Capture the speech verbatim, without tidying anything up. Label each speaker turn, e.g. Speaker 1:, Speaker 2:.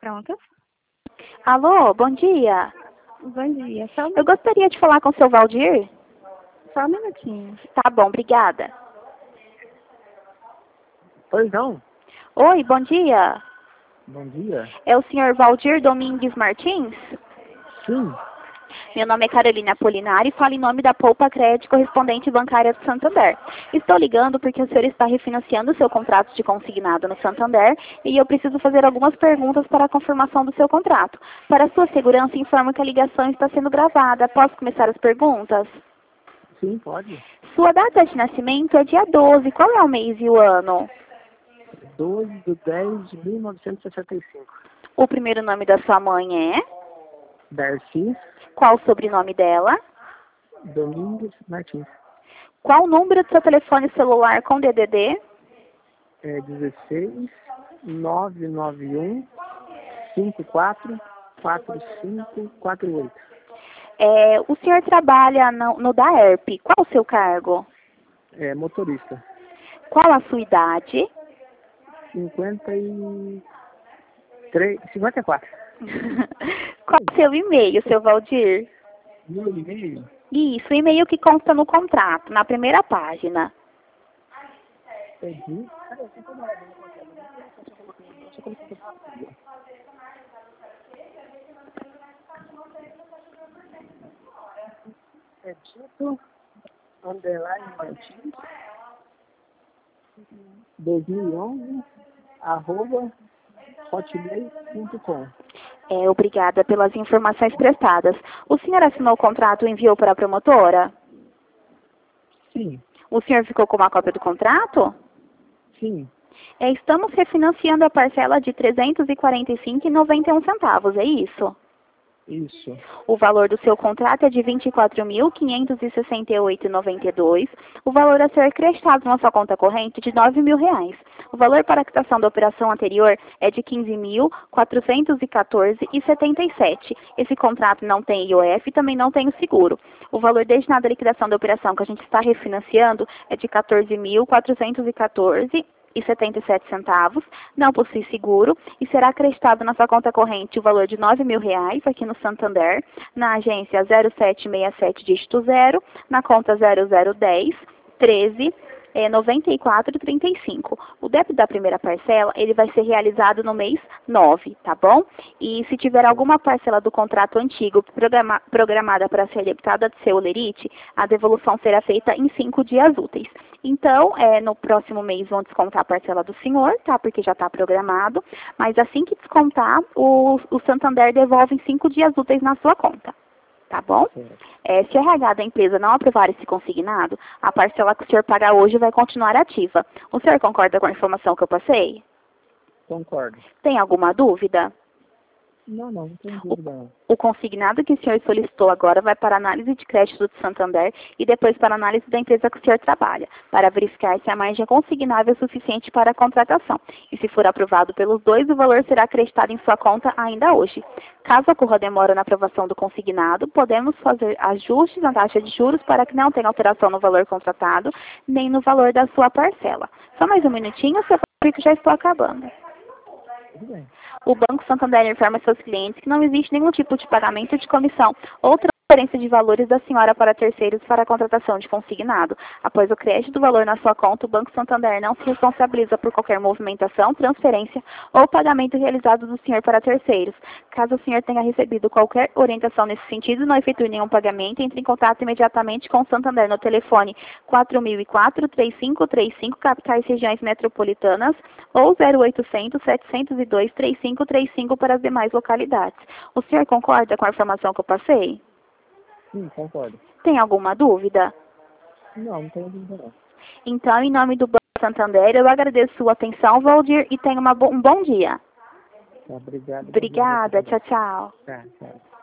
Speaker 1: Pronto.
Speaker 2: Alô, bom dia.
Speaker 1: Bom dia. Só,
Speaker 2: Eu gostaria de falar com o seu Valdir.
Speaker 1: só um minutinho.
Speaker 2: Tá bom, obrigada.
Speaker 3: Pois não.
Speaker 2: Oi, bom dia.
Speaker 3: Bom dia.
Speaker 2: É o senhor Valdir Domingues Martins?
Speaker 3: Sim.
Speaker 2: Meu nome é Carolina Apolinari e falo em nome da Poupa Crédito Correspondente Bancária do Santander. Estou ligando porque o senhor está refinanciando o seu contrato de consignado no Santander e eu preciso fazer algumas perguntas para a confirmação do seu contrato. Para sua segurança, informo que a ligação está sendo gravada. Posso começar as perguntas?
Speaker 3: Sim, pode.
Speaker 2: Sua data de nascimento é dia doze. Qual é o mês e o ano?
Speaker 3: doze de dez de mil novecentos e sessenta e cinco.
Speaker 2: O primeiro nome da sua mãe é?
Speaker 3: Darcy
Speaker 2: Qual o sobrenome dela?
Speaker 3: Domingues Martins.
Speaker 2: Qual o número do seu telefone celular com D D D?
Speaker 3: É dezesseis, nove nove um, cinco quatro, quatro cinco quatro oito.
Speaker 2: É, o senhor trabalha no, no DAERP. Qual o seu cargo?
Speaker 3: É motorista.
Speaker 2: Qual a sua idade?
Speaker 3: cinquenta e três, cinquenta e quatro.
Speaker 2: Qual o seu e-mail, seu Valdir?
Speaker 3: Meu e-mail?
Speaker 2: Isso, o e-mail que consta no contrato, na primeira página.
Speaker 3: Entendi. É Tito underline Martins dois mil e onze arroba hotmail ponto com.
Speaker 2: É, obrigada pelas informações prestadas. O senhor assinou o contrato e enviou para a promotora?
Speaker 3: Sim,
Speaker 2: O senhor ficou com uma cópia do contrato?
Speaker 3: sim,
Speaker 2: É, estamos refinanciando a parcela de trezentos e quarenta e cinco reais e noventa e um centavos, é isso?
Speaker 3: isso.
Speaker 2: O valor do seu contrato é de vinte e quatro mil, quinhentos e sessenta e oito reais e noventa e dois centavos. O valor a ser acrescido na sua conta corrente é de nove mil reais. O valor para a quitação da operação anterior é de quinze mil, quatrocentos e quatorze reais e setenta e sete centavos. Esse contrato não tem I O F e também não tem o seguro. O valor destinado à liquidação da operação que a gente está refinanciando é de quatorze mil, quatrocentos e quatorze reais e setenta e sete centavos, não possui seguro e será acreditado na sua conta corrente o valor de nove mil reais aqui no Santander, na agência zero sete seis sete dígito zero, na conta zero zero dez, treze, é, noventa e quatro, trinta e cinco. O débito da primeira parcela, ele vai ser realizado no mês nove, tá bom? E se tiver alguma parcela do contrato antigo programa, programada para ser debitada do seu lerite, a devolução será feita em cinco dias úteis. Então, é, no próximo mês vão descontar a parcela do senhor, tá? Porque já está programado. Mas assim que descontar, o, o Santander devolve em cinco dias úteis na sua conta. Tá bom? É, se a R H da empresa não aprovar esse consignado, a parcela que o senhor pagar hoje vai continuar ativa. O senhor concorda com a informação que eu passei?
Speaker 3: Concordo.
Speaker 2: Tem alguma dúvida?
Speaker 3: Não, não, não tenho dúvida não.
Speaker 2: O consignado que o senhor solicitou agora vai para análise de crédito do Santander e depois para análise da empresa que o senhor trabalha, para verificar se a margem é consignável o suficiente para a contratação. E se for aprovado pelos dois, o valor será acreditado em sua conta ainda hoje. Caso ocorra demora na aprovação do consignado, podemos fazer ajustes na taxa de juros para que não tenha alteração no valor contratado, nem no valor da sua parcela. Só mais um minutinho, seu que já estou acabando.
Speaker 3: Tudo bem.
Speaker 2: O Banco Santander informa seus clientes que não existe nenhum tipo de pagamento de comissão ou transferência de valores da senhora para terceiros para a contratação de consignado. Após o crédito do valor na sua conta, o Banco Santander não se responsabiliza por qualquer movimentação, transferência ou pagamento realizado do senhor para terceiros. Caso o senhor tenha recebido qualquer orientação nesse sentido e não efetue nenhum pagamento, entre em contato imediatamente com o Santander no telefone quatro mil e quatro, três cinco três cinco, capitais e regiões metropolitanas, ou zero oitocentos, setecentos e dois, trinta e cinco trinta e cinco para as demais localidades. O senhor concorda com a informação que eu passei?
Speaker 3: Sim, concordo.
Speaker 2: Tem alguma dúvida?
Speaker 3: Não, não tenho dúvida não.
Speaker 2: Então, em nome do Banco Santander, eu agradeço sua atenção, Valdir, e tenha uma bo um bom dia.
Speaker 3: Tá, obrigado.
Speaker 2: Obrigada, tchau, tchau.
Speaker 3: Tá, tá.